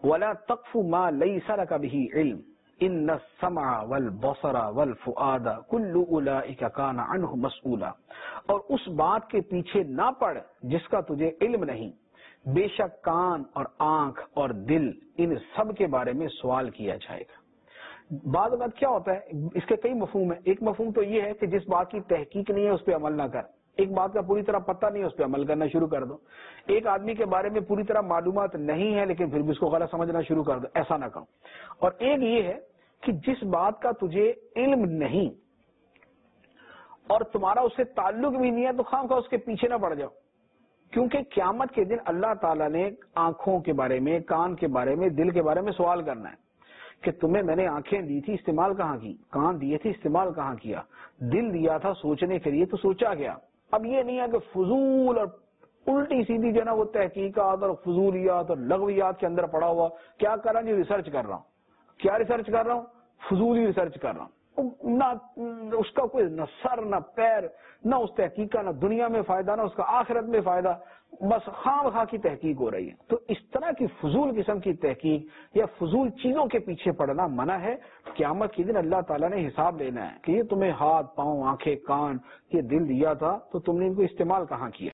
وَلَا تَقْفُ مَا لَيْسَ لَكَ بِهِ عِلْمٌ إِنَّ السَّمْعَ وَالْبَصَرَ وَالْفُؤَادَ كُلُّ أُولَئِكَ كَانَ عَنْهُ مَسْئُولًا، اور اس بات کے پیچھے نہ پڑ جس کا تجھے علم نہیں، بے شک کان اور آنکھ اور دل ان سب کے بارے میں سوال کیا جائے گا۔ بعض اوقات کیا ہوتا ہے، اس کے کئی مفہوم ہیں۔ ایک مفہوم تو یہ ہے کہ جس بات کی تحقیق نہیں ہے اس پہ عمل نہ کر، ایک بات کا پوری طرح پتہ نہیں ہے اس پہ عمل کرنا شروع کر دو، ایک آدمی کے بارے میں پوری طرح معلومات نہیں ہے لیکن پھر بھی اس کو غلط سمجھنا شروع کر دو، ایسا نہ کرو۔ اور ایک یہ ہے کہ جس بات کا تجھے علم نہیں اور تمہارا اس سے تعلق بھی نہیں ہے تو خواہ اس کے پیچھے نہ پڑ جاؤ، کیونکہ قیامت کے دن اللہ تعالیٰ نے آنکھوں کے بارے میں، کان کے بارے میں، دل کے بارے میں سوال کرنا ہے کہ تمہیں میں نے آنکھیں دی تھی، استعمال کہاں کی، کان دیے تھے، استعمال کہاں کیا، دل دیا تھا سوچنے کے لیے تو سوچا گیا۔ اب یہ نہیں ہے کہ فضول اور الٹی سیدھی جو ہے نا وہ تحقیقات اور فضولیات اور لغویات کے اندر پڑا ہوا، کیا کر رہا ہوں جی، ریسرچ کر رہا ہوں۔ کیا ریسرچ کر رہا ہوں؟ فضولی ریسرچ کر رہا ہوں، نہ اس کا کوئی نہ سر نہ پیر، نہ اس تحقیق کا نہ دنیا میں فائدہ نہ اس کا آخرت میں فائدہ، بس خواہ خواہ کی تحقیق ہو رہی ہے۔ تو اس طرح کی فضول قسم کی تحقیق یا فضول چیزوں کے پیچھے پڑنا منع ہے۔ قیامت کے دن اللہ تعالیٰ نے حساب لینا ہے کہ یہ تمہیں ہاتھ، پاؤں، آنکھیں، کان، یہ دل دیا تھا تو تم نے ان کو استعمال کہاں کیا۔